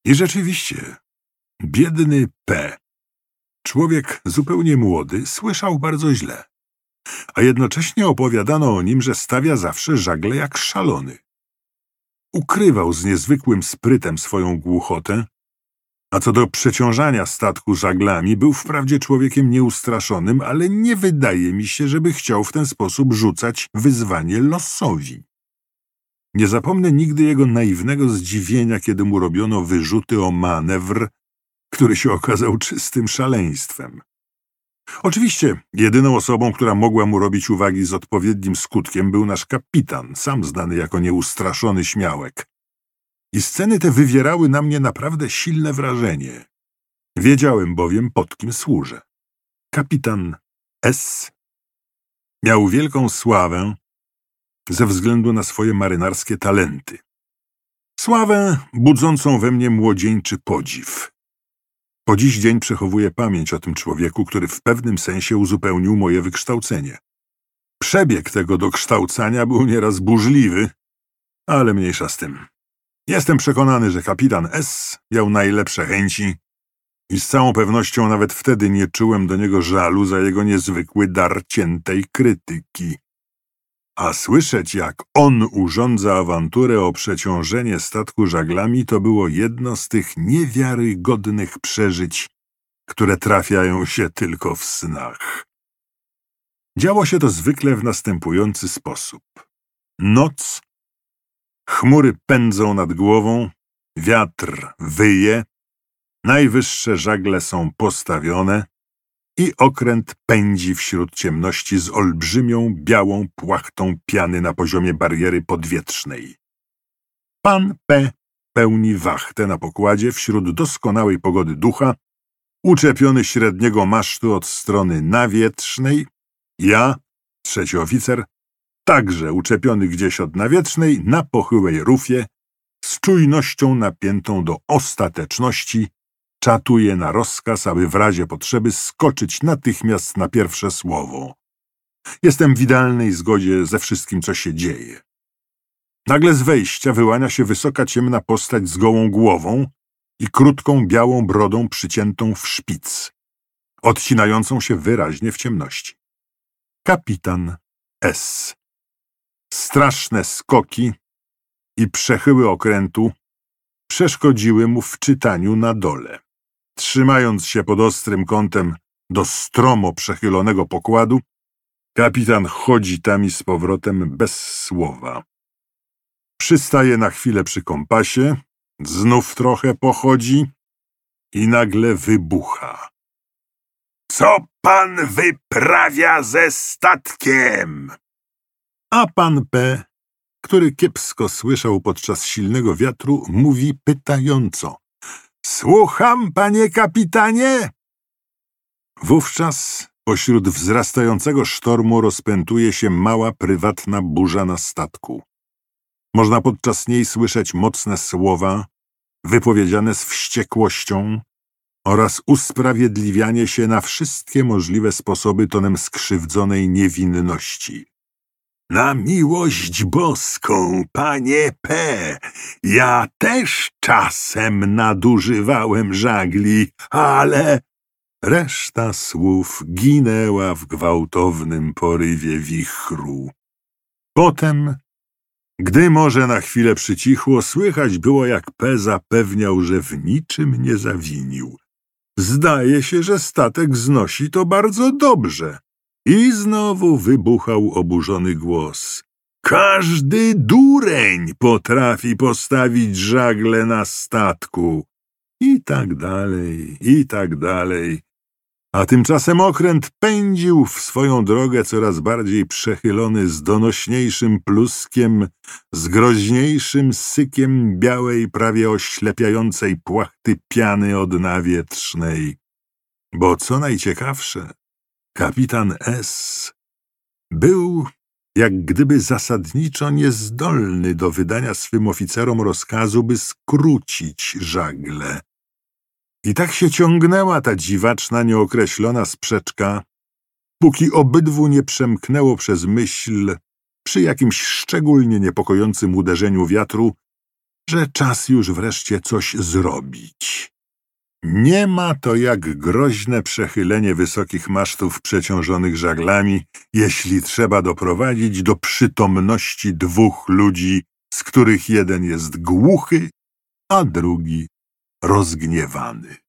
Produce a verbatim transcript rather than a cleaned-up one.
I rzeczywiście, biedny P., człowiek zupełnie młody, słyszał bardzo źle, a jednocześnie opowiadano o nim, że stawia zawsze żagle jak szalony. Ukrywał z niezwykłym sprytem swoją głuchotę, a co do przeciążania statku żaglami, był wprawdzie człowiekiem nieustraszonym, ale nie wydaje mi się, żeby chciał w ten sposób rzucać wyzwanie losowi. Nie zapomnę nigdy jego naiwnego zdziwienia, kiedy mu robiono wyrzuty o manewr, który się okazał czystym szaleństwem. Oczywiście jedyną osobą, która mogła mu robić uwagi z odpowiednim skutkiem, był nasz kapitan, sam znany jako nieustraszony śmiałek. I sceny te wywierały na mnie naprawdę silne wrażenie. Wiedziałem bowiem, pod kim służę. Kapitan S. miał wielką sławę ze względu na swoje marynarskie talenty. Sławę budzącą we mnie młodzieńczy podziw. Po dziś dzień przechowuję pamięć o tym człowieku, który w pewnym sensie uzupełnił moje wykształcenie. Przebieg tego dokształcania był nieraz burzliwy, ale mniejsza z tym. Jestem przekonany, że kapitan S. miał najlepsze chęci i z całą pewnością nawet wtedy nie czułem do niego żalu za jego niezwykły dar ciętej krytyki. A słyszeć, jak on urządza awanturę o przeciążenie statku żaglami, to było jedno z tych niewiarygodnych przeżyć, które trafiają się tylko w snach. Działo się to zwykle w następujący sposób. Noc, chmury pędzą nad głową, wiatr wyje, najwyższe żagle są postawione i okręt pędzi wśród ciemności z olbrzymią, białą płachtą piany na poziomie bariery podwietrznej. Pan P. pełni wachtę na pokładzie wśród doskonałej pogody ducha, uczepiony średniego masztu od strony nawietrznej, ja, trzeci oficer, także uczepiony gdzieś od nawietrznej na pochyłej rufie, z czujnością napiętą do ostateczności, czatuje na rozkaz, aby w razie potrzeby skoczyć natychmiast na pierwsze słowo. Jestem w idealnej zgodzie ze wszystkim, co się dzieje. Nagle z wejścia wyłania się wysoka, ciemna postać z gołą głową i krótką, białą brodą przyciętą w szpic, odcinającą się wyraźnie w ciemności. Kapitan S. Straszne skoki i przechyły okrętu przeszkodziły mu w czytaniu na dole. Trzymając się pod ostrym kątem do stromo przechylonego pokładu, kapitan chodzi tam i z powrotem bez słowa. Przystaje na chwilę przy kompasie, znów trochę pochodzi i nagle wybucha. Co pan wyprawia ze statkiem? A pan P., który kiepsko słyszał podczas silnego wiatru, mówi pytająco. Słucham, panie kapitanie? Wówczas pośród wzrastającego sztormu rozpętuje się mała, prywatna burza na statku. Można podczas niej słyszeć mocne słowa, wypowiedziane z wściekłością oraz usprawiedliwianie się na wszystkie możliwe sposoby tonem skrzywdzonej niewinności. Na miłość boską, panie P., ja też czasem nadużywałem żagli, ale... Reszta słów ginęła w gwałtownym porywie wichru. Potem, gdy morze na chwilę przycichło, słychać było, jak P. zapewniał, że w niczym nie zawinił. Zdaje się, że statek znosi to bardzo dobrze. I znowu wybuchał oburzony głos. Każdy dureń potrafi postawić żagle na statku. I tak dalej, i tak dalej. A tymczasem okręt pędził w swoją drogę coraz bardziej przechylony z donośniejszym pluskiem, z groźniejszym sykiem białej, prawie oślepiającej płachty piany odnawietrznej. Bo co najciekawsze, kapitan S. był jak gdyby zasadniczo niezdolny do wydania swym oficerom rozkazu, by skrócić żagle. I tak się ciągnęła ta dziwaczna, nieokreślona sprzeczka, póki obydwu nie przemknęło przez myśl, przy jakimś szczególnie niepokojącym uderzeniu wiatru, że czas już wreszcie coś zrobić. Nie ma to jak groźne przechylenie wysokich masztów przeciążonych żaglami, jeśli trzeba doprowadzić do przytomności dwóch ludzi, z których jeden jest głuchy, a drugi rozgniewany.